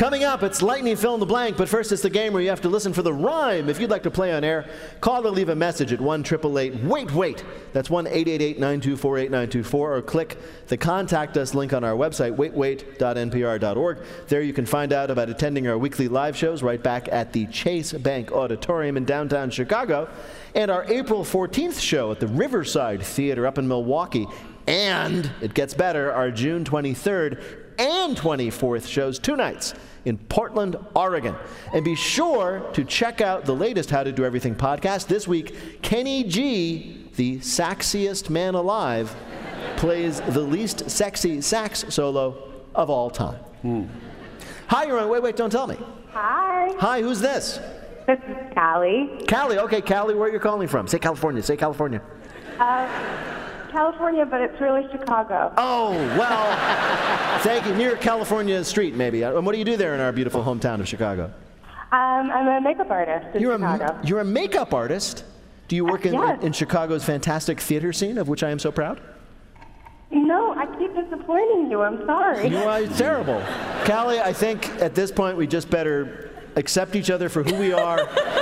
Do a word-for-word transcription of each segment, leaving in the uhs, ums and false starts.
Coming up, it's Lightning Fill in the Blank, but first it's the game where you have to listen for the rhyme. If you'd like to play on air, call or leave a message at one eight eight eight, wait, wait. That's one eight eight eight, nine two four, eight nine two four, or click the Contact Us link on our website, wait wait dot N P R dot org. There you can find out about attending our weekly live shows right back at the Chase Bank Auditorium in downtown Chicago, and our April fourteenth show at the Riverside Theater up in Milwaukee. And it gets better, our June twenty-third and twenty-fourth shows, two nights in Portland, Oregon. And be sure to check out the latest How to Do Everything podcast. This week, Kenny G, the saxiest man alive, plays the least sexy sax solo of all time. Hmm. Hi, you're on. Wait, wait, don't tell me. Hi. Hi, who's this? This is Callie. Callie, okay, Callie, where are you calling from? Say California, say California. Uh, California, but it's really Chicago. Oh, well, thank you. Near California Street, maybe. And what do you do there in our beautiful hometown of Chicago? Um, I'm a makeup artist in you're Chicago. A, you're a makeup artist? Do you work in, yes. in, in Chicago's fantastic theater scene, of which I am so proud? No, I keep disappointing you. I'm sorry. You are terrible. Callie, I think at this point we just better accept each other for who we are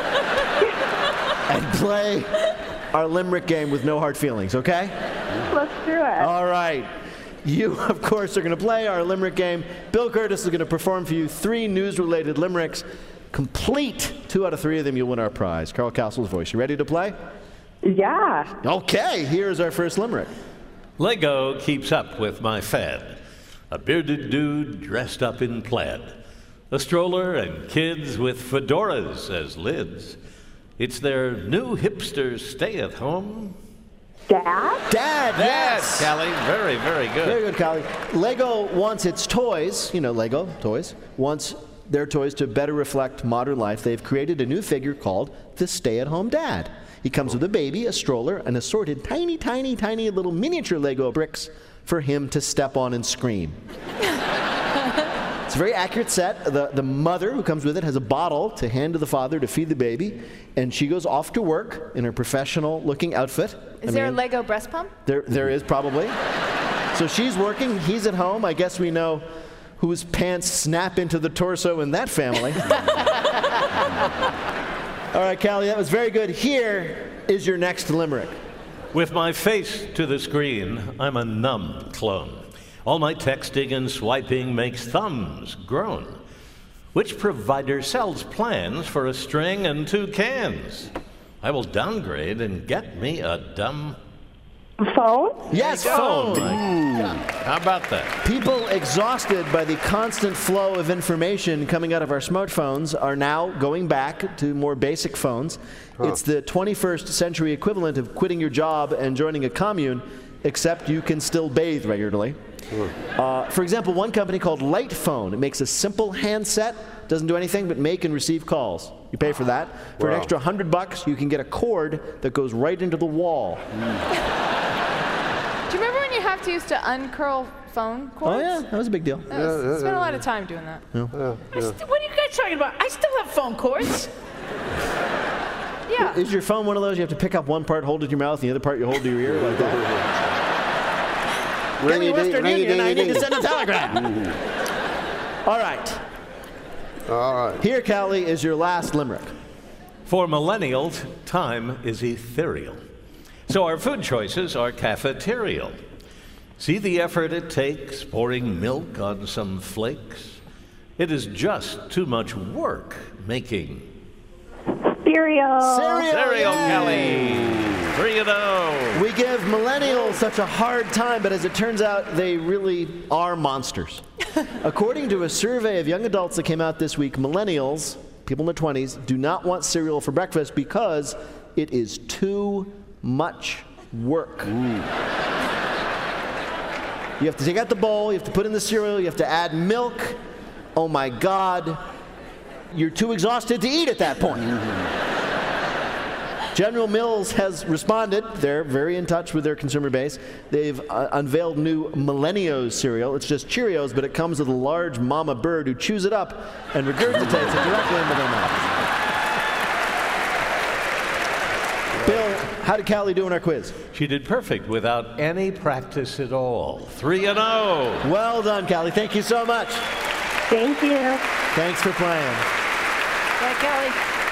and play our limerick game with no hard feelings, okay? Let's do it. All right. You, of course, are going to play our limerick game. Bill Curtis is going to perform for you three news-related limericks. Complete two out of three of them, you'll win our prize. Carl Castle's voice. You ready to play? Yeah. Okay, here's our first limerick. Lego keeps up with my fad. A bearded dude dressed up in plaid. A stroller and kids with fedoras as lids. It's their new hipster stay-at-home. Dad? Dad, yes. Callie, very, very good. Very good, Callie. Lego wants its toys, you know, Lego toys, wants their toys to better reflect modern life. They've created a new figure called the Stay-at-Home Dad. He comes with a baby, a stroller, and assorted tiny, tiny, tiny little miniature Lego bricks for him to step on and scream. It's a very accurate set. The, the mother who comes with it has a bottle to hand to the father to feed the baby, and she goes off to work in her professional-looking outfit. Is I there mean, a Lego breast pump? There, there is probably. So she's working, he's at home. I guess we know whose pants snap into the torso in that family. All right, Callie, that was very good. Here is your next limerick. With my face to the screen, I'm a numb clone. All my texting and swiping makes thumbs groan. Which provider sells plans for a string and two cans? I will downgrade and get me a dumb phone. Yes, phone. How about that? People exhausted by the constant flow of information coming out of our smartphones are now going back to more basic phones. Huh. It's the twenty-first century equivalent of quitting your job and joining a commune, except you can still bathe regularly. Uh, for example, one company called Light Phone. It makes a simple handset, doesn't do anything but make and receive calls. You pay for that. For wow. an extra hundred bucks, you can get a cord that goes right into the wall. Mm. Do you remember when you have to use to uncurl phone cords? Oh yeah, that was a big deal. That was, yeah, yeah, spent yeah. a lot of time doing that. Yeah. Yeah, yeah. St- what are you guys talking about? I still have phone cords. Yeah. Is your phone one of those you have to pick up one part, hold it to your mouth, and the other part you hold to your ear like that? Give me Western Union, I need to send a telegram. All right. All right. Here, Callie, is your last limerick. For millennials, time is ethereal. So our food choices are cafeterial. See the effort it takes pouring milk on some flakes? It is just too much work making Cereal. Cereal, Cereal, yay. Kelly. Three and oh. We give millennials such a hard time, but as it turns out, they really are monsters. According to a survey of young adults that came out this week, millennials, people in their twenties, do not want cereal for breakfast because it is too much work. Ooh. You have to take out the bowl, you have to put in the cereal, you have to add milk. Oh my God. You're too exhausted to eat at that point. General Mills has responded. They're very in touch with their consumer base. They've uh, unveiled new Millennials cereal. It's just Cheerios, but it comes with a large mama bird who chews it up and regurgitates it directly into their mouth. Bill, how did Callie do in our quiz? She did perfect without any practice at all. Three and oh. Well done, Callie. Thank you so much. Thank you. Thanks for playing. Bye, Kelly.